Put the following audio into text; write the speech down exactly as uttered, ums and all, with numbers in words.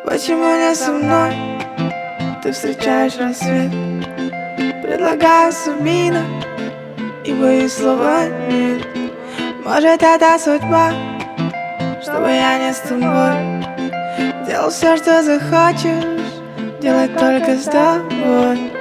Почему не со мной ты встречаешь рассвет? Предлагаю сумина, и боюсь слова нет. Может, это судьба, чтобы я не с тобой делал все, что захочешь, делать только с тобой.